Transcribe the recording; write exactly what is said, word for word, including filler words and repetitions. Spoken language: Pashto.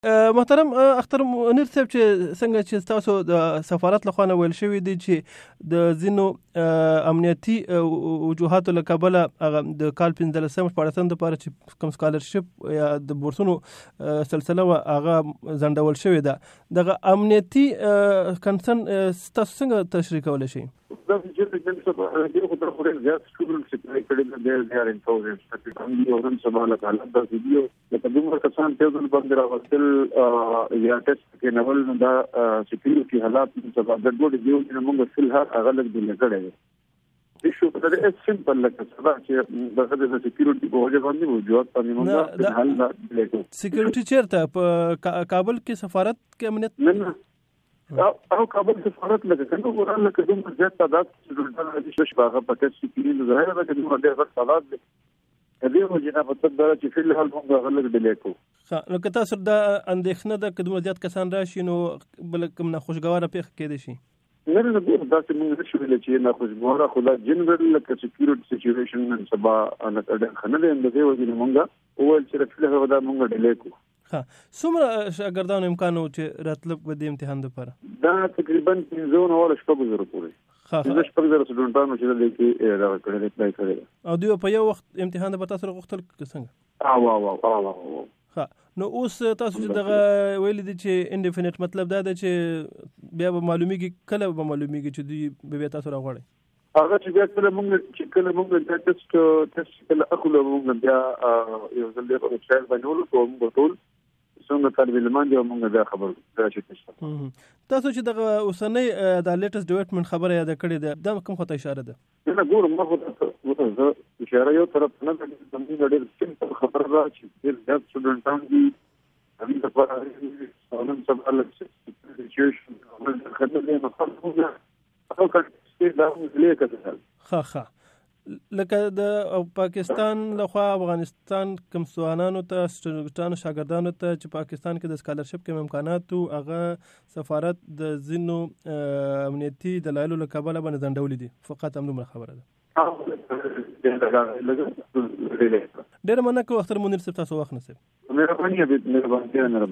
محترم اختر منیر صاحب چې څنګه چې تاسو د سفارت له خوا نه ویل شوي دي چې د ځینو امنیتي وجوهاتو له کبله هغه د کال پنځلسم شپاړسم دپاره چې کوم سکالرشپ یا د بورسونو سلسله وه هغه ځنډول شوې ده دغه امنیتي کنسرن تاسو څنګه تشریح کولی شئ؟ دا چې د څه خو د خوري زیات سټوډنټ چې کړي دي د یار انفورمېشن چې هم هم سبا له کاله د ویډیو د کومه کسان ته د باندې راوستل یا ټیسټ کې نول دا سکیورټي حالات سبا د ډوډۍ دیو چې موږ فل هر اغلب دي لګړې دي شو په دې سیمپل لکه سبا چې د د سکیورټي په وجه باندې موجود پاتې موږ د حل لیکو سکیورټي چیرته په کابل کې سفارت کې امنیت نه او کابل سفارت لکه څنګه وران لکه دومره زیات تعداد سټوډنټان دي چې شپږه پکې سکیورټي ظاهر ده چې دومره ډېر تعداد دي دې وجه نه پته ده چې فل حال موږ غلط ډیلې کوو. ښه نو که تاسو د اندېښنه ده که دومره زیات کسان راشي نو بل کوم ناخوشګواره پیښه کېدای شي؟ نه نه نه داسې موږ نشو ویلی چې ناخوشګواره خو دا جنرال لکه سکیورټي سچویشن نن سبا نه ډېر ښه نه دی د دې وجې نه موږ وویل چې فل حال دا موږ ډیلې کوو. ها څومره شاګردانو امکان و چې راتلل په دې امتحان لپاره؟ دا تقریبا پنځه نوي شپږ زره پورې پنځه شپږ زره سټوډنټانو چې د دې راغلي کړي اپلای کړي او دوی په یو وخت امتحان د تاسو غوښتل څنګه؟ او او او او ها نو اوس تاسو چې دغه ویل دي چې انډیفینټ مطلب دا ده چې بیا به معلومیږي کله به معلومیږي چې دوی به تاسو راغړي هغه چې بیا کله موږ چې کله موږ د ټیسټ ټیسټ کله اخلو موږ بیا یو ځل د ویبسایټ باندې ولو کوم ټول څنګه طالب علمان دی موږ دا خبر راځي تاسو چې دغه اوسنۍ د لیټست ډیولپمنٹ خبره یاد کړې ده دا کوم خطه اشاره ده؟ نه ګورم ما خو ته اشاره یو طرف نه ده موږ ډېر سیمپل خبره ده چې ډېر زیات سټوډنټان دي همین لپاره نن سبا له سچویشن خدمت نه مخالفه او کله دا موږ لیکل ښه ښه لکه د پاکستان لخوا افغانستان کوم ځوانانو ته سټوډنټانو شاګردانو ته چې پاکستان کې د سکالرشپ کوم امکانات او هغه سفارت د ځینو امنیتي دلایلو له کبله باندې ځنډولې دي فقط همدومره خبره ده. ډېره مننه کوم اختر منیر صاحب تاسو وخت نصیب. مهرباني مهرباني